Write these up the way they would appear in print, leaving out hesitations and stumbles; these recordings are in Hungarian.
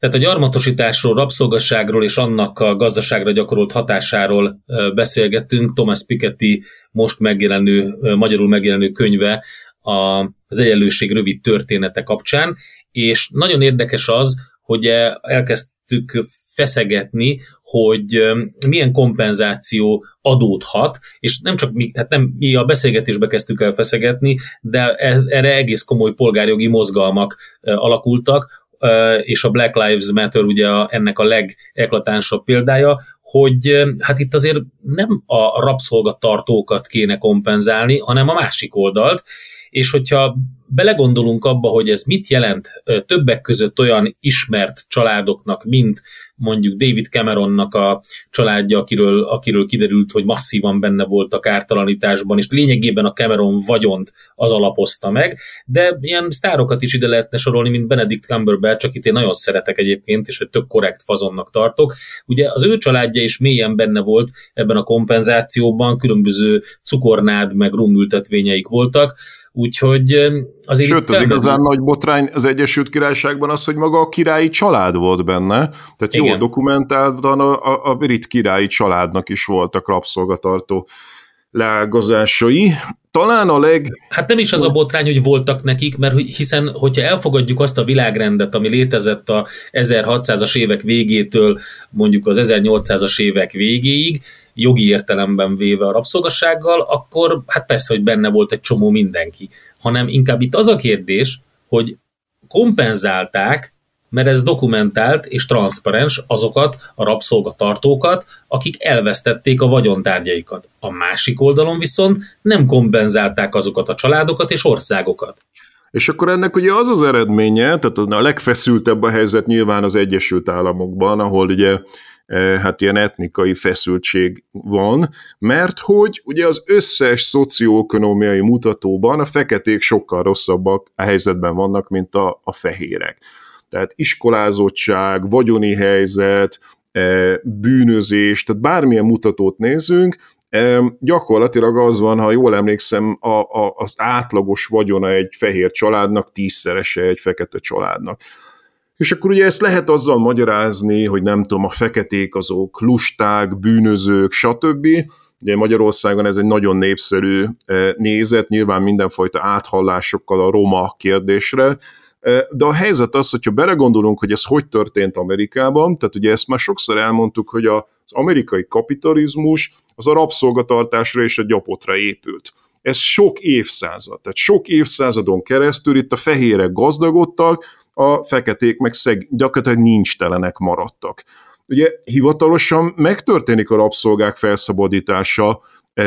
Tehát a gyarmatosításról, rabszolgaságról és annak a gazdaságra gyakorolt hatásáról beszélgettünk. Thomas Piketty most magyarul megjelenő könyve az egyenlőség rövid története kapcsán, és nagyon érdekes az, hogy elkezdtük feszegetni, hogy milyen kompenzáció adódhat, és nem csak mi a beszélgetésbe kezdtük el feszegetni, de erre egész komoly polgárjogi mozgalmak alakultak, és a Black Lives Matter ugye ennek a legeklatánsabb példája, hogy hát itt azért nem a rabszolgatartókat kéne kompenzálni, hanem a másik oldalt, és hogyha belegondolunk abba, hogy ez mit jelent többek között olyan ismert családoknak, mint mondjuk David Cameronnak a családja, akiről kiderült, hogy masszívan benne volt a kártalanításban, és lényegében a Cameron vagyont az alapozta meg, de ilyen sztárokat is ide lehetne sorolni, mint Benedict Cumberbatch, akit én nagyon szeretek egyébként, és egy tök korrekt fazonnak tartok. Ugye az ő családja is mélyen benne volt ebben a kompenzációban, különböző cukornád meg rumültetvényeik voltak, úgyhogy azért... Sőt, az igazán nagy botrány az Egyesült Királyságban az, hogy maga a királyi család volt benne, tehát igen, jól dokumentáltan a brit királyi családnak is voltak rabszolgatartó leágazásai. Talán Hát nem is az a botrány, hogy voltak nekik, mert hiszen, hogyha elfogadjuk azt a világrendet, ami létezett a 1600-as évek végétől mondjuk az 1800-as évek végéig, jogi értelemben véve a rabszolgasággal, akkor hát persze, hogy benne volt egy csomó mindenki. Hanem inkább itt az a kérdés, hogy kompenzálták, mert ez dokumentált és transzparens azokat a rabszolgatartókat, akik elvesztették a vagyontárgyaikat. A másik oldalon viszont nem kompenzálták azokat a családokat és országokat. És akkor ennek ugye az az eredménye, tehát a legfeszültebb a helyzet nyilván az Egyesült Államokban, ahol ugye hát ilyen etnikai feszültség van, mert hogy ugye az összes szocioökonómiai mutatóban a feketék sokkal rosszabbak a helyzetben vannak, mint a fehérek. Tehát iskolázottság, vagyoni helyzet, bűnözés, tehát bármilyen mutatót nézünk, gyakorlatilag az van, ha jól emlékszem, az átlagos vagyona egy fehér családnak 10-szerese egy fekete családnak. És akkor ugye ezt lehet azzal magyarázni, hogy nem tudom, a feketék azok lusták, bűnözők, stb. Ugye Magyarországon ez egy nagyon népszerű nézet, nyilván mindenfajta áthallásokkal a roma kérdésre, de a helyzet az, hogyha belegondolunk, hogy ez hogy történt Amerikában, tehát ugye ezt már sokszor elmondtuk, hogy az amerikai kapitalizmus az a rabszolgatartásra és a gyapotra épült. Ez sok évszázad, tehát sok évszázadon keresztül itt a fehérek gazdagodtak, a feketék meg gyakorlatilag nincstelenek maradtak. Ugye hivatalosan megtörténik a rabszolgák felszabadítása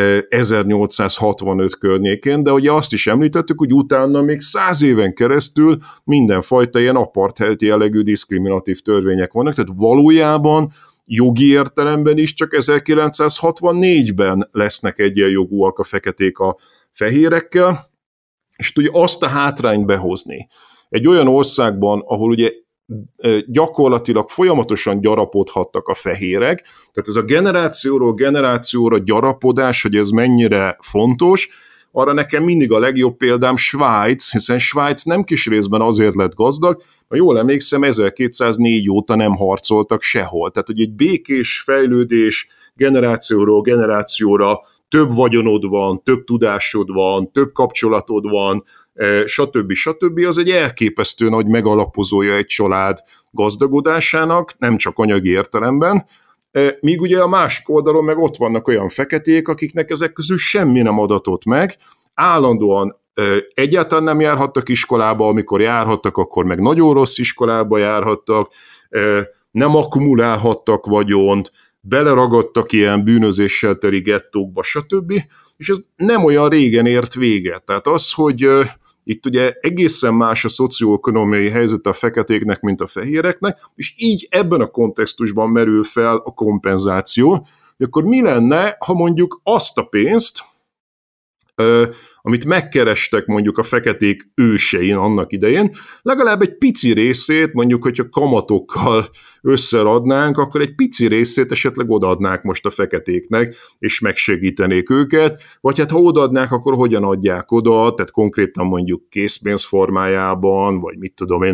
1865 környékén, de ugye azt is említettük, hogy utána még 100 éven keresztül mindenfajta ilyen apartheid jellegű diszkriminatív törvények vannak, tehát valójában jogi értelemben is csak 1964-ben lesznek egyenjogúak a feketék a fehérekkel, és ugye azt a hátrányt behozni egy olyan országban, ahol ugye gyakorlatilag folyamatosan gyarapodhattak a fehérek, tehát ez a generációról generációra gyarapodás, hogy ez mennyire fontos, arra nekem mindig a legjobb példám Svájc, hiszen Svájc nem kis részben azért lett gazdag, mert jól emlékszem, 1204 óta nem harcoltak sehol. Tehát, hogy egy békés fejlődés generációról generációra több vagyonod van, több tudásod van, több kapcsolatod van, stb. Az egy elképesztő nagy megalapozója egy család gazdagodásának, nem csak anyagi értelemben, míg ugye a másik oldalon meg ott vannak olyan feketék, akiknek ezek közül semmi nem adatott meg, állandóan egyáltalán nem járhattak iskolába, amikor járhattak, akkor meg nagyon rossz iskolába járhattak, nem akkumulálhattak vagyont, beleragadtak ilyen bűnözéssel teli gettókba, stb. És ez nem olyan régen ért véget. Tehát az, hogy itt ugye egészen más a szocioökonómiai helyzet a feketéknek, mint a fehéreknek, és így ebben a kontextusban merül fel a kompenzáció, hogy akkor mi lenne, ha mondjuk azt a pénzt, amit megkerestek mondjuk a feketék ősein annak idején, legalább egy pici részét, mondjuk, hogyha kamatokkal összeradnánk, akkor egy pici részét esetleg odaadnák most a feketéknek, és megsegítenék őket, vagy hát ha odaadnák, akkor hogyan adják oda, tehát konkrétan mondjuk készpénz formájában, vagy mit tudom én,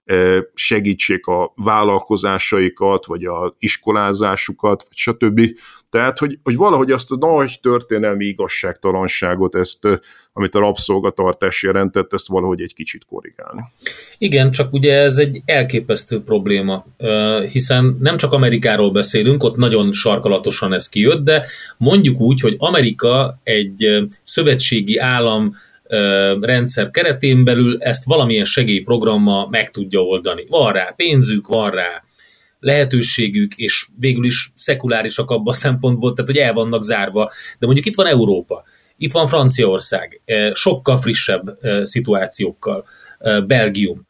segítsék a vállalkozásaikat, vagy a iskolázásukat, vagy stb. Tehát, hogy valahogy azt a nagy történelmi igazságtalanságot, amit a rabszolgatartás jelentett, ezt valahogy egy kicsit korrigálni. Igen, csak ugye ez egy elképesztő probléma, hiszen nem csak Amerikáról beszélünk, ott nagyon sarkalatosan ez kijött, de mondjuk úgy, hogy Amerika egy szövetségi állam rendszer keretén belül ezt valamilyen segélyprogrammal meg tudja oldani. Van rá pénzük, van rá lehetőségük, és végül is szekulárisak abban a szempontból, tehát hogy el vannak zárva. De mondjuk itt van Európa, itt van Franciaország, sokkal frissebb szituációkkal, Belgium,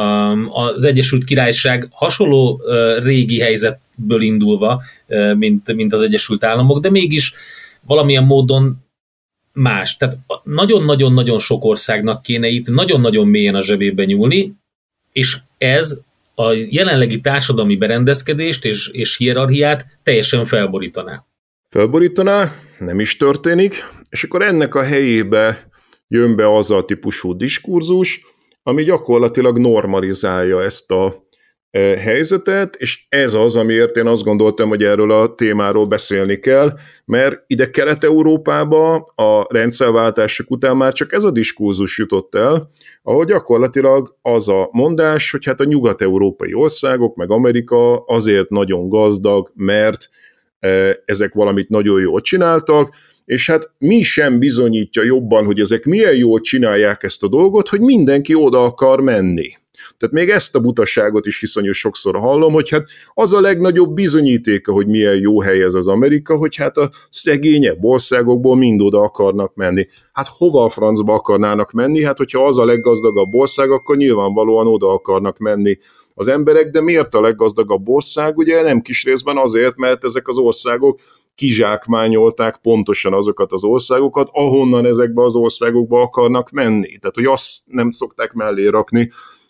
az Egyesült Királyság hasonló régi helyzetből indulva, mint az Egyesült Államok, de mégis valamilyen módon más. Tehát nagyon-nagyon-nagyon sok országnak kéne itt nagyon-nagyon mélyen a zsebébe nyúlni, és ez a jelenlegi társadalmi berendezkedést és hierarchiát teljesen felborítaná. Felborítaná, nem is történik, és akkor ennek a helyébe jön be az a típusú diskurzus, ami gyakorlatilag normalizálja ezt a helyzetet, és ez az, amiért én azt gondoltam, hogy erről a témáról beszélni kell, mert ide Kelet-Európába a rendszerváltások után már csak ez a diskurzus jutott el, ahol gyakorlatilag az a mondás, hogy hát a nyugat-európai országok, meg Amerika azért nagyon gazdag, mert ezek valamit nagyon jól csináltak, és hát mi sem bizonyítja jobban, hogy ezek milyen jól csinálják ezt a dolgot, hogy mindenki oda akar menni. Tehát még ezt a butaságot is iszonyos sokszor hallom, hogy hát az a legnagyobb bizonyítéka, hogy milyen jó hely ez az Amerika, hogy hát a szegényebb országokból mind oda akarnak menni. Hát hova a francba akarnának menni? Hát hogyha az a leggazdagabb ország, akkor nyilvánvalóan oda akarnak menni az emberek, de miért a leggazdagabb ország? Ugye nem kis részben azért, mert ezek az országok kizsákmányolták pontosan azokat az országokat, ahonnan ezekbe az országokba akarnak menni. Tehát, hogy azt nem szokták mellé rakni,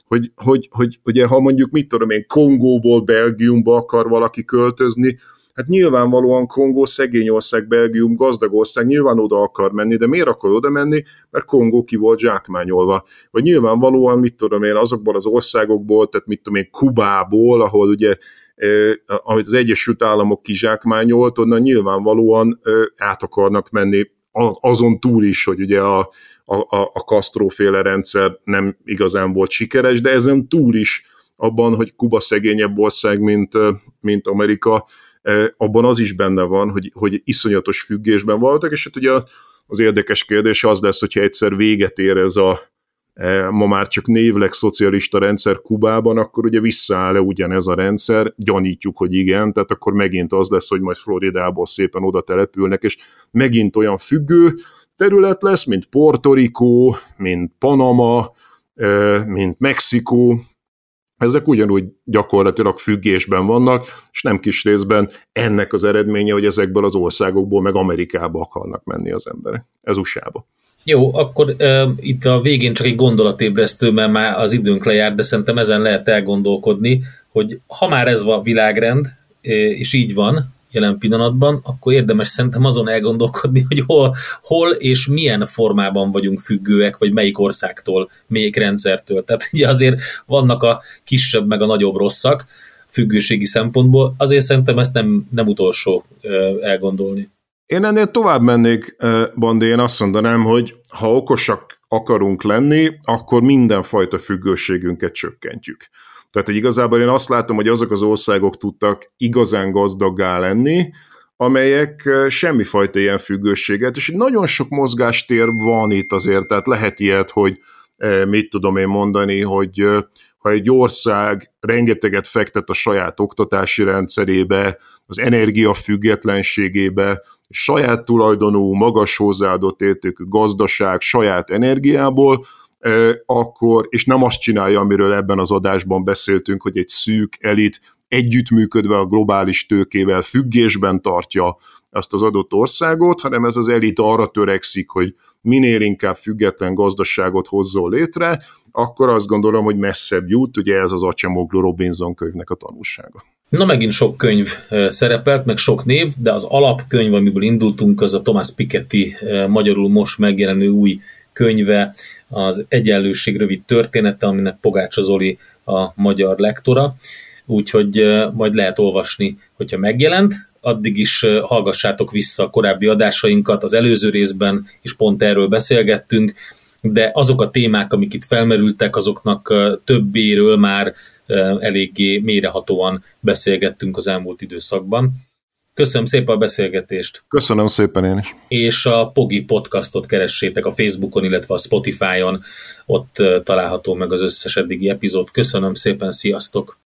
hogy ugye, ha mondjuk, mit tudom én, Kongóból Belgiumba akar valaki költözni, hát nyilvánvalóan Kongó szegény ország, Belgium gazdag ország, nyilván oda akar menni, de miért akar oda menni? Mert Kongó ki volt zsákmányolva. Vagy nyilvánvalóan, mit tudom én, azokból az országokból, tehát mit tudom én, Kubából, ahol ugye amit az Egyesült Államok kizsákmányolt, onnan nyilvánvalóan át akarnak menni azon túl is, hogy ugye a Castro-féle rendszer nem igazán volt sikeres, de ezen túl is abban, hogy Kuba szegényebb ország, mint Amerika, abban az is benne van, hogy iszonyatos függésben voltak, és hát ugye az érdekes kérdés az lesz, hogyha egyszer véget ér ez a ma már csak névleg szocialista rendszer Kubában, akkor ugye visszaáll-e ugyanez a rendszer, gyanítjuk, hogy igen, tehát akkor megint az lesz, hogy majd Floridából szépen oda települnek, és megint olyan függő terület lesz, mint Puerto Rico, mint Panama, mint Mexikó, ezek ugyanúgy gyakorlatilag függésben vannak, és nem kis részben ennek az eredménye, hogy ezekből az országokból meg Amerikába akarnak menni az emberek, ez USA-ba. Jó, akkor itt a végén csak egy gondolatébresztő, mert már az időnk lejárt, de szerintem ezen lehet elgondolkodni, hogy ha már ez a világrend, és így van jelen pillanatban, akkor érdemes szerintem azon elgondolkodni, hogy hol és milyen formában vagyunk függőek, vagy melyik országtól, melyik rendszertől. Tehát ugye azért vannak a kisebb meg a nagyobb rosszak függőségi szempontból, azért szerintem ezt nem utolsó elgondolni. Én ennél tovább mennék, Bandi, én azt mondanám, hogy ha okosak akarunk lenni, akkor mindenfajta függőségünket csökkentjük. Tehát, hogy igazából én azt látom, hogy azok az országok tudtak igazán gazdaggá lenni, amelyek semmifajta ilyen függőséget, és nagyon sok mozgástér van itt azért, tehát lehet ilyet, hogy mit tudom én mondani, hogy ha egy ország rengeteget fektet a saját oktatási rendszerébe, az energiafüggetlenségébe, saját tulajdonú, magas hozzáadott értékű gazdaság, saját energiából, akkor, és nem azt csinálja, amiről ebben az adásban beszéltünk, hogy egy szűk elit együttműködve a globális tőkével függésben tartja azt az adott országot, hanem ez az elit arra törekszik, hogy minél inkább független gazdaságot hozzon létre, akkor azt gondolom, hogy messzebb jut, ugye ez az Acemoglu Robinson könyvnek a tanulsága. Na megint sok könyv szerepelt, meg sok név, de az alapkönyv, amiből indultunk, az a Thomas Piketty magyarul most megjelenő új könyve, az Egyenlőség rövid története, aminek Pogácsa Zoli a magyar lektora, úgyhogy majd lehet olvasni, hogyha megjelent. Addig is hallgassátok vissza a korábbi adásainkat, az előző részben is pont erről beszélgettünk, de azok a témák, amik itt felmerültek, azoknak többéről már eléggé mélyrehatóan beszélgettünk az elmúlt időszakban. Köszönöm szépen a beszélgetést! Köszönöm szépen én is! És a Pogi Podcastot keressétek a Facebookon, illetve a Spotify-on, ott található meg az összes eddigi epizód. Köszönöm szépen, sziasztok!